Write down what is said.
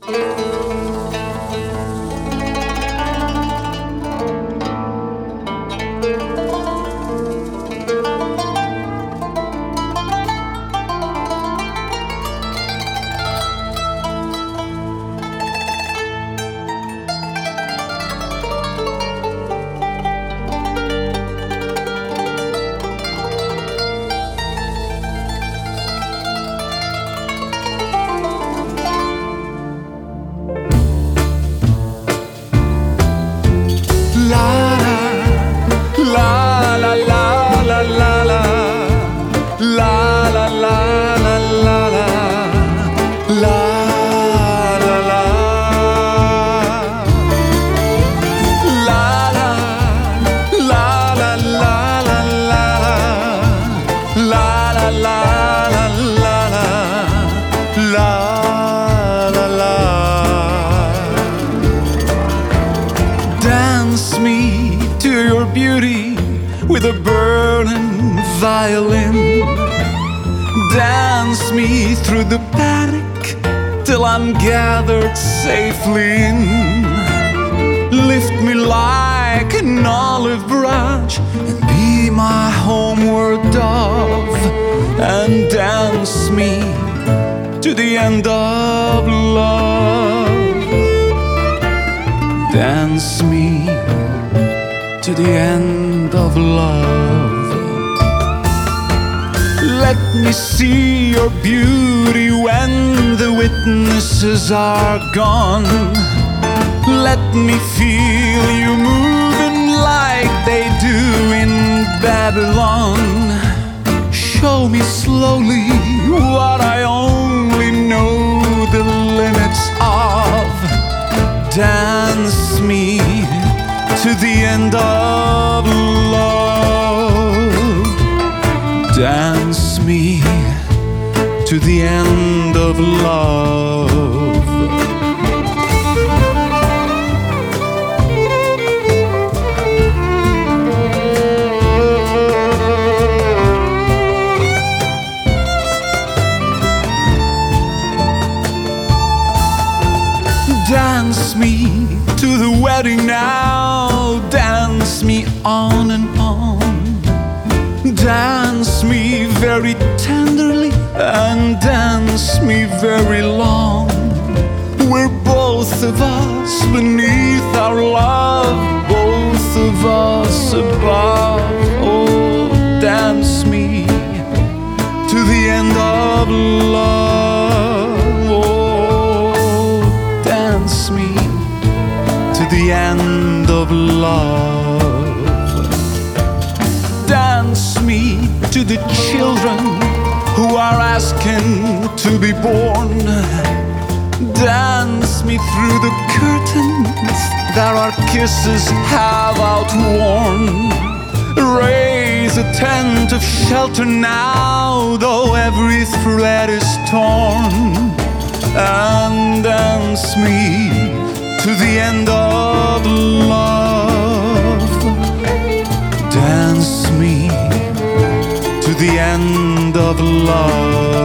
Dance me to your beauty with a burning violin. Dance me through the panic till I'm gathered safely in. Lift me like an olive branch and be my homeward dove, and dance me to the end of love. Dance me to the end of love. Let me see your beauty when the witnesses are gone. Let me feel you moving like they do in Babylon. Show me slowly what I only know the limits of. Dance me to the end of love. Dance me to the end of love. Dance me to the wedding now. Dance me on and on. Dance me very tenderly and dance me very long. We're both of us beneath our love, both of us above. Oh, dance me to the end of love. Oh, dance me to the end of love. Dance me to the children who are asking to be born. Dance me through the curtains that our kisses have outworn. Raise a tent of shelter now, though every thread is torn. And dance me to the end of love. Dance me to the end of love.